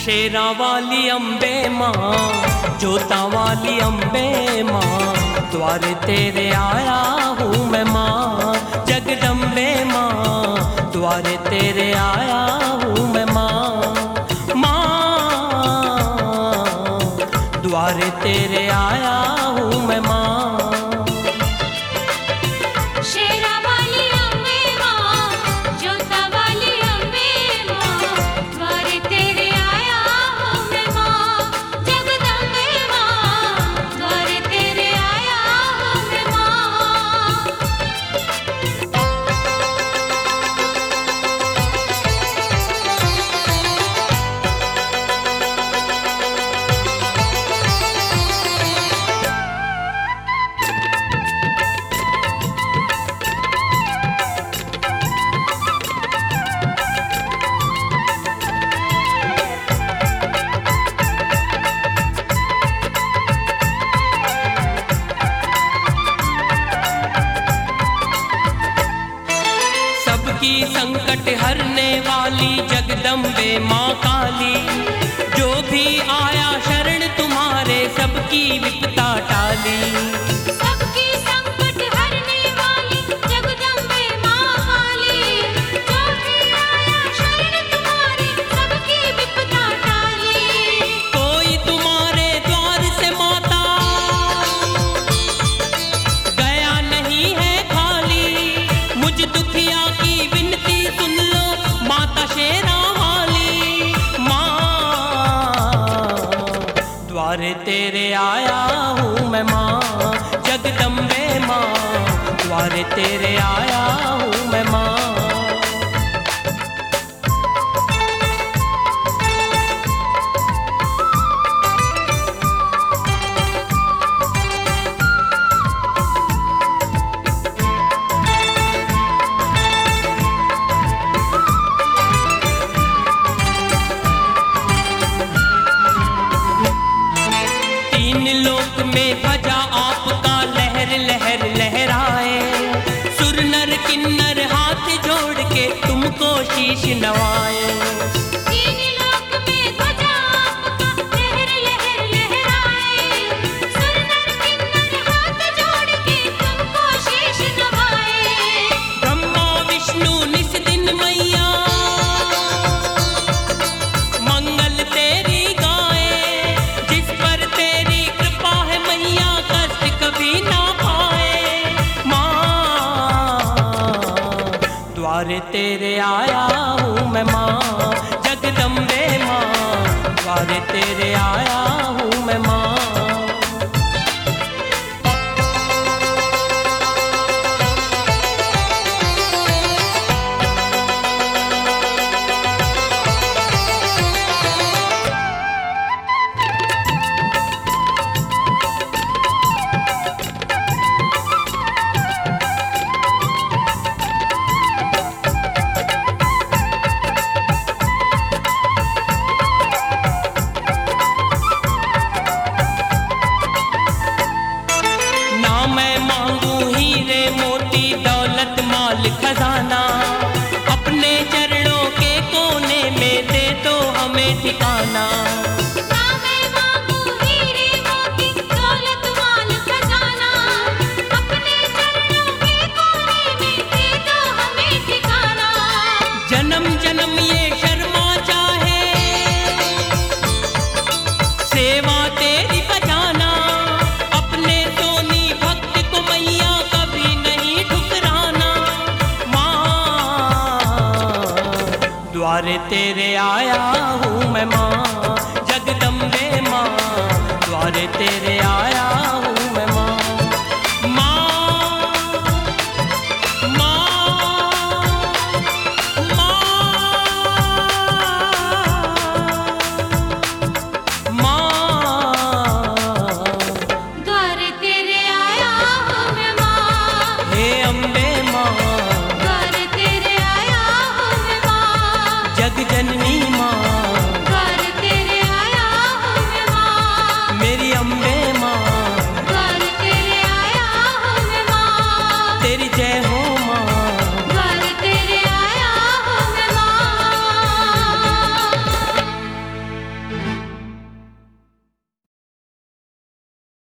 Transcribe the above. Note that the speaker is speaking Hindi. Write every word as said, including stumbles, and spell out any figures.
शेरा वाली अम्बे माँ, जोता वाली अम्बे माँ, द्वारे तेरे आया हूँ मैं माँ। जगदम्बे माँ, द्वारे तेरे आया हूँ मैं माँ। माँ, द्वारे तेरे आया हूँ मैं माँ। सबकी संकट हरने वाली जगदम्बे माँ काली, जो भी आया शरण तुम्हारे सबकी विपदा टाली। सबकी संकट हरने वाली जगदम्बे माँ काली, जो भी आया शरण तुम्हारे सबकी विपदा टाली। कोई तुम्हारे द्वार से माता गया नहीं है खाली, मुझ दुखिया की विनती सुन लो माता शेरा वाली। माँ, द्वारे तेरे आया हूँ मैं माँ। जगदम्बे माँ, द्वारे तेरे आया हूँ मैं माँ। तीन लोक में ध्वजा आपका लहर लहर लहराए, सुर नर किन्नर हाथ जोड़ के तुमको शीश नवाए। तीन लोक में ध्वजा आपका लहर लहर लहराए, सुर नर किन्नर हाथ जोड़ के तुमको शीश नवाए। ब्रह्मा विष्णु निस दिन मैया मंगल तेरी गाए, जिस पर तेरी कृपा है मैया कष्ट कभी ना पाए। माँ, द्वारे तेरे आया हूँ मैं माँ। जगदम्बे माँ, द्वारे तेरे आया हूँ मैं माँ। ना मैं मांगू हीरे मोती दौलत माल खजाना, अपने चरणों के कोने में दे दो हमें ठिकाना। ना मैं मांगू हीरे मोती दौलत माल खजाना, अपने चरणों के कोने में दे दो हमें ठिकाना। जन्म जन्म ये शर्मा चाहे सेवा तेरी बजाना, अपने सोनी भक्त को मैया कभी नहीं ठुकराना। माँ, द्वारे तेरे आया हूँ मैं माँ। जगदम्बे माँ, द्वारे तेरे आया